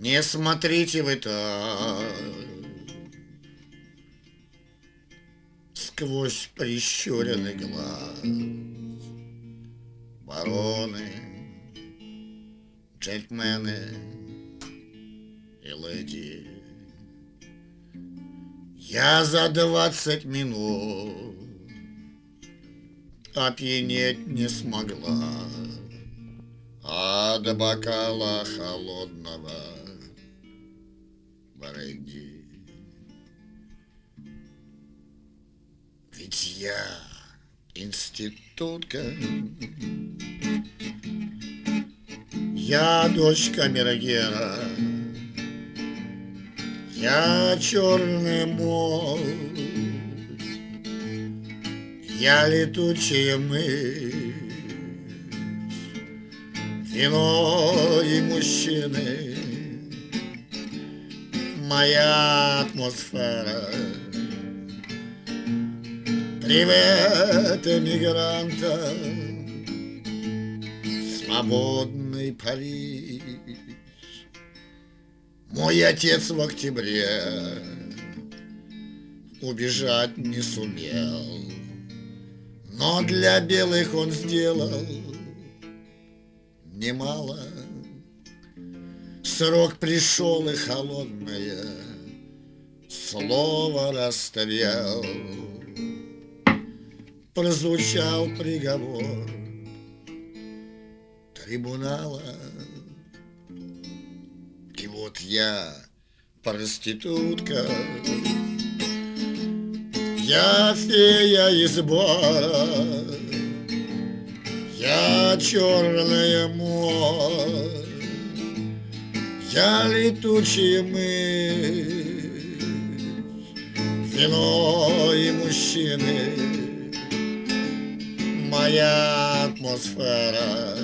Не смотрите вы так сквозь прищуренный глаз. Бароны, джентльмены и леди, я за 20 минут опьянеть не смогла от бокала холодного бренди. Ведь я институтка, я дочь камергера, я черный мол, я летучая мышь, вино и мужчины, моя атмосфера. Привет, эмигранта, свободный Париж. Мой отец в октябре убежать не сумел, но для белых он сделал немало. Срок пришел, и холодное слово расставил. Прозвучал приговор трибунала. И вот я, проститутка, я фея из бара, я черная морь, я летучая мышь, вино и мужчины, моя атмосфера.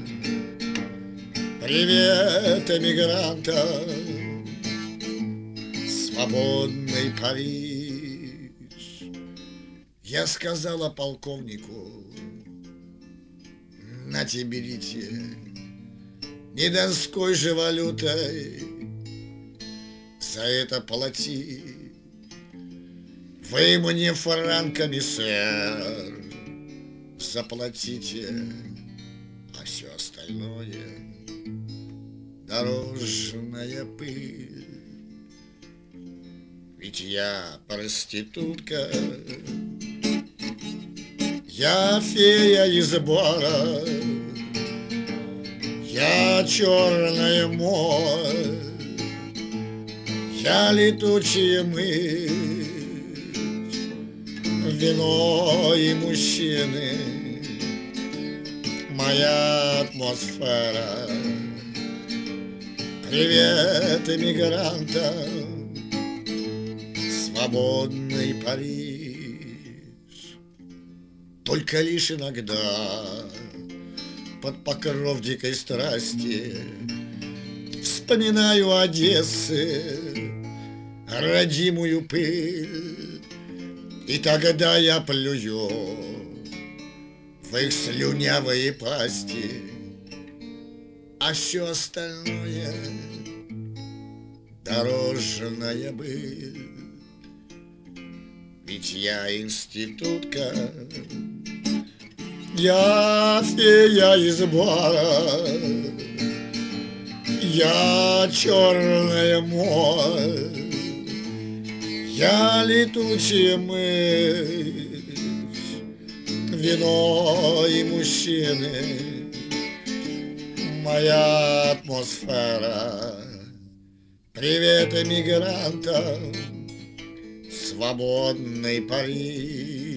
Привет, эмигранта, свободный Париж. Я сказала полковнику: нате, берите, не донской же валютой за это плати. Вы мне франками, сэр, заплатите, а все остальное дорожная пыль. Ведь я проститутка, я фея из бара, я черная моль, я летучая мышь, вино и мужчины, моя атмосфера. Привет, эмигранта, свободный Париж. Только лишь иногда под покров дикой страсти вспоминаю Одессы, родимую пыль, и тогда я плюю в их слюнявые пасти, а все остальное дорожная быль. Ведь я институтка, я фея из бара, я черная моль, я летучая мышь, вино и мужчины, моя атмосфера. Привет, эмигрантам, свободный Париж.